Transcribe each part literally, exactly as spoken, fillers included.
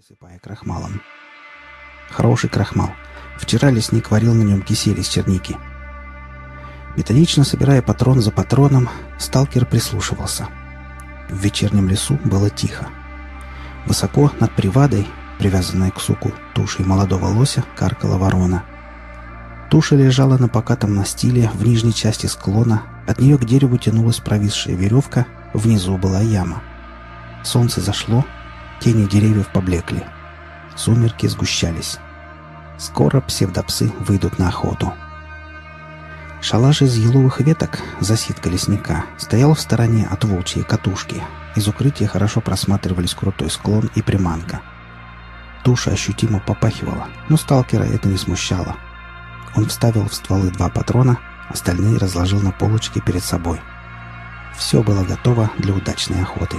присыпая крахмалом. Хороший крахмал. Вчера лесник варил на нем кисель из черники. Методично собирая патрон за патроном, сталкер прислушивался. В вечернем лесу было тихо. Высоко над привадой, привязанной к суку тушей молодого лося, каркала ворона. Туша лежала на покатом настиле в нижней части склона, от нее к дереву тянулась провисшая веревка, внизу была яма. Солнце зашло, тени деревьев поблекли. Сумерки сгущались. Скоро псевдопсы выйдут на охоту. Шалаш из еловых веток, засидка лесника, стоял в стороне от волчьей катушки. Из укрытия хорошо просматривались крутой склон и приманка. Туша ощутимо попахивала, но сталкера это не смущало. Он вставил в стволы два патрона, остальные разложил на полочке перед собой. Все было готово для удачной охоты.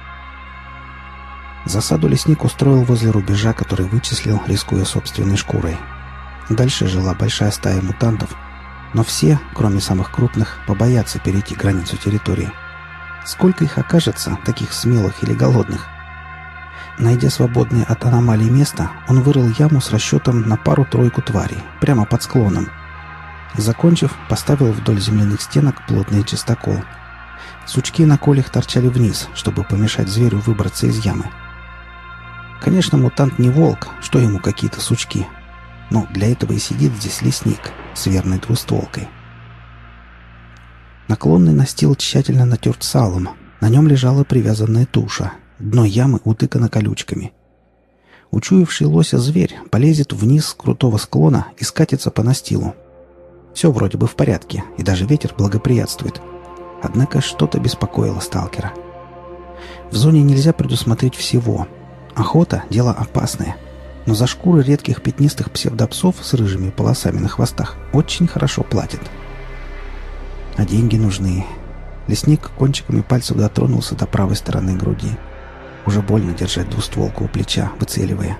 Засаду лесник устроил возле рубежа, который вычислил, рискуя собственной шкурой. Дальше жила большая стая мутантов, но все, кроме самых крупных, побоятся перейти границу территории. Сколько их окажется, таких смелых или голодных? Найдя свободное от аномалий место, он вырыл яму с расчетом на пару-тройку тварей, прямо под склоном. Закончив, поставил вдоль земляных стенок плотный чистокол. Сучки на колях торчали вниз, чтобы помешать зверю выбраться из ямы. Конечно, мутант не волк, что ему какие-то сучки. Но для этого и сидит здесь лесник с верной двустволкой. Наклонный настил тщательно натерт салом. На нем лежала привязанная туша. Дно ямы утыкано колючками. Учуявший лося зверь полезет вниз с крутого склона и скатится по настилу. Все вроде бы в порядке, и даже ветер благоприятствует. Однако что-то беспокоило сталкера. В зоне нельзя предусмотреть всего. Охота – дело опасное. Но за шкуры редких пятнистых псевдопсов с рыжими полосами на хвостах очень хорошо платят. А деньги нужны. Лесник кончиками пальцев дотронулся до правой стороны груди. Уже больно держать двустволку у плеча, выцеливая.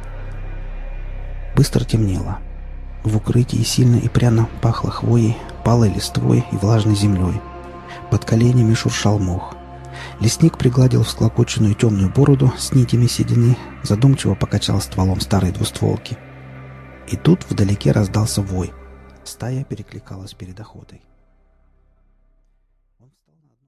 Быстро темнело. В укрытии сильно и пряно пахло хвоей, палой листвой и влажной землей. Под коленями шуршал мох. Лесник пригладил всклокоченную темную бороду с нитями седины, задумчиво покачал стволом старой двустволки. И тут вдалеке раздался вой. Стая перекликалась перед охотой.